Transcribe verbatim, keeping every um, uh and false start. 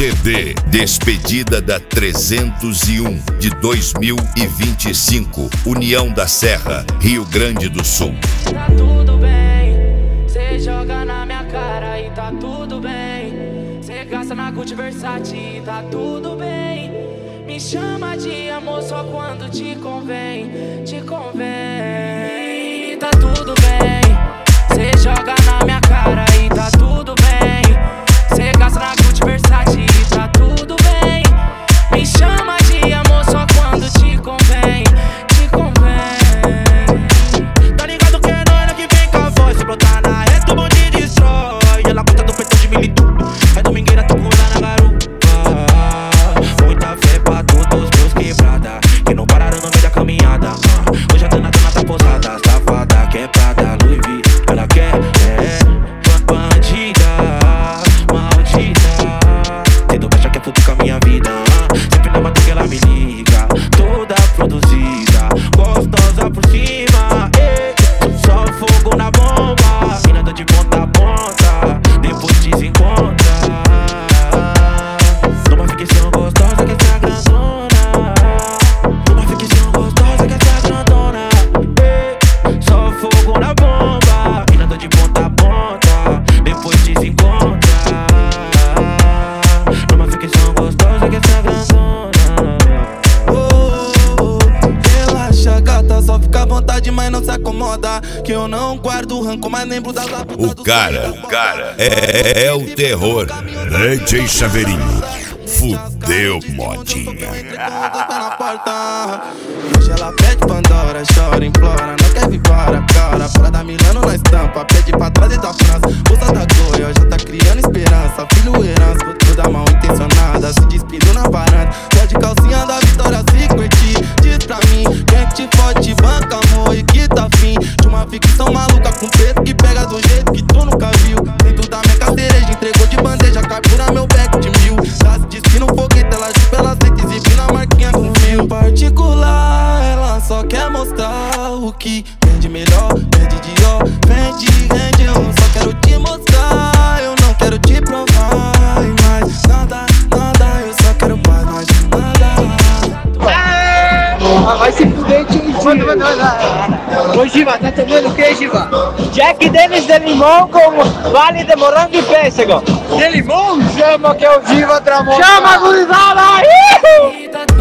C D Despedida da trezentos e um de dois mil e vinte e cinco, União da Serra, Rio Grande do Sul. Tá tudo bem, cê joga na minha cara e tá tudo bem. Cê gasta na Gucci Versace e tá tudo bem. Me chama de amor só quando te convém, te convém. Tá tudo bem, cê joga na minha cara e tá tudo bem. Cê gasta na Gucci Versace e tá tudo bem. Me chama de amor só quando te convém, te convém. Tá ligado que é nós que vem com a voz. Se brotar na reta o bonde destrói. Ela conta do peitão de milito. É domingueira, tô com ela na garupa. Muita fé pra todos meus quebrada que não pararam no meio da caminhada. uh. Hoje a dona dona tá posada, safada, quebrada, Louis V. Ela quer, é, bandida, maldita. Tendo baixa que é puto com a minha vida. uh. Sempre na mata que ela me liga, toda produzida, gostosa por cima. eh. Só fogo na bomba, mina de ponta a ponta, depois desencontra. Numa ficção gostosa que essa grandona. Numa ficção gostosa que essa grandona. eh. Só fogo na bomba, mina de ponta a ponta, depois desencontra. Numa ficção gostosa que essa grandona. Oh, relaxa, gata, só fica à vontade, mas não se acomoda. Que eu não guardo rancor, mas lembro das labutas. O cara, o cara é, é o terror. D J Chaveirinho, fudeu modinha. Hoje ela pede Pandora, chora, implora, não quer vir para cara. Fora da Milano na estampa, pede pra trás e da França. Bolsa da Goia, já tá criando esperança. Filho herança, toda mal intencionada, se despindo na varanda. Só de calcinha da Vitória se curtir. Diz pra mim, quem que te fode, banca amor e que tá fim de uma ficção maluca com preto que pega do jeito que tu nunca viu. Dentro da minha carteira, entregou de bandeja, carpura meu back de mil. Já se destino foguete, ela chupa, ela sente exibindo a marquinha com fio. Particular, ela só quer mostrar o que vende melhor, vende Dior, vende, rende. Eu só quero te mostrar, eu não quero te provar. E mais nada, nada, eu só quero paz, mais nada. Vai se fuder, tio. Ô, Giva, tá tomando o que, Giva? Jack Daniels de limão com vale de morango e pêssego. De limão? Chama que é o Giva Tramon. Chama, gurizada!